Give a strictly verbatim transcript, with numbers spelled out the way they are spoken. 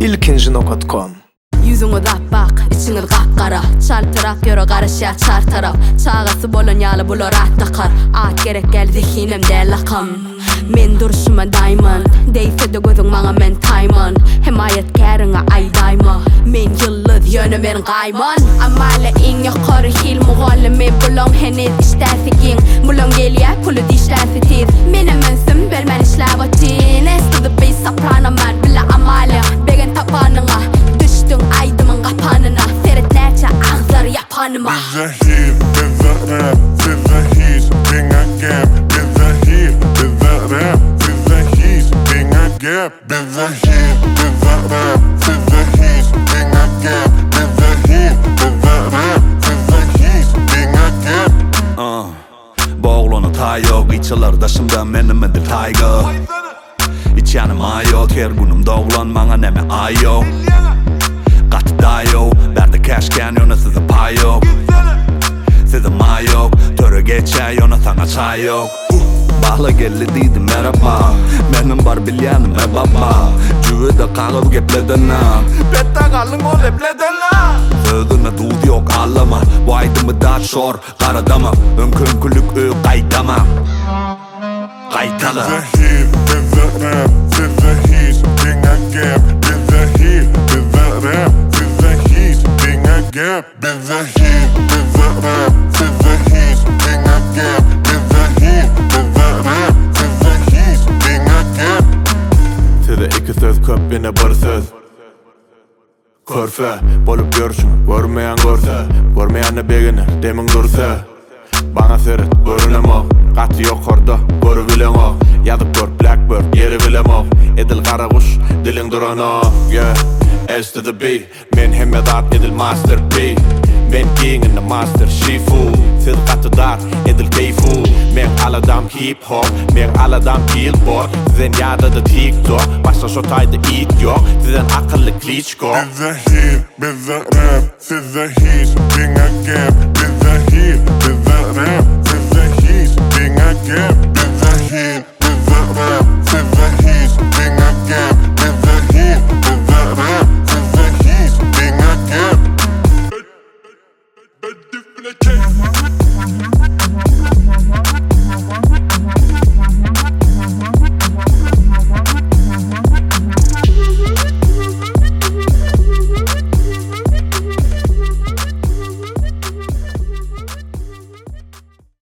ilkinci nokta com. Yüzüňi gapbak, içiňiz gapgara. Çaltyrak ýöre garaşýar çar tarap. Çagasy bolan ýaly bular atdakar. At gerek gel zihinemde lakam. Men duruşuma diamond, deyse de gözüň maňa men taymon. Himayetkärine aýdaýma. Men ýyldız ýöne ben gaýman. Amala iň ýokary hil mugallimy bulan henüz iştäsigiň. Bulan gelýär puly dişläsi tez. Menem mensum belmen işläwatyn. Esdi bir soprano man bila amala begen tapanyňa. Düşdüň aýdymyň gapanına. Seretlerçe agzar yapanıma. Bize hit, bize rap, bize hit, binga gap. Bize hit, bize rap, bize hit, binga gap. Bize hit, bize rap, bize hit, binga gap. Bize hit, bize rap, bize hit, binga gap. Uh, Boğlunu tayo, içiler daşımda menim edir tayga. İçyanım ayo, her günüm doğulan maňa neme ayo. Gatı dayo, berde keşken yöne size pay yok. Size may yok, töre geçe yöne sana çay yok. Bahla geldi deydi merhaba, menim bar bilýänim e baba. Jüwede kagyp gepledena, bette galyn ol epledena. Sözüne dudy yok allama, bu aýdymy da şor garadama. Öňköňkülük ö gaýdama, gaýtala. Bize hit, bize rap, bize hit, binga gap. Bize hit, bize rap, bize hit, binga gap. Bize hit, bize rap, bize hit, binga gap. Bize hit, bize rap, bize hit, binga gap. Size iki söz köp bine bir söz. Körfe, bolup görüşün, görmeyen görse. Görmeyeni beginir, demin dursa. Bana seret, görünem o. Gatı yok orada, görü bilen o. Yazıp gör, blackbird, yeri bilem o. Edil kara kuş, dilin duran o. Yeah, S to the B. Men hemmedat edil master B. Men king in the master shifu. Siz katı dar, edil keyfu. Men aladam hip hop, men aladam billboard. Sizden yada da tiktok, başta şotayda it yok. Sizden akıllı klitschko. Bize hit, bize rap, size hit, binga gap. Bize hit, bize rap,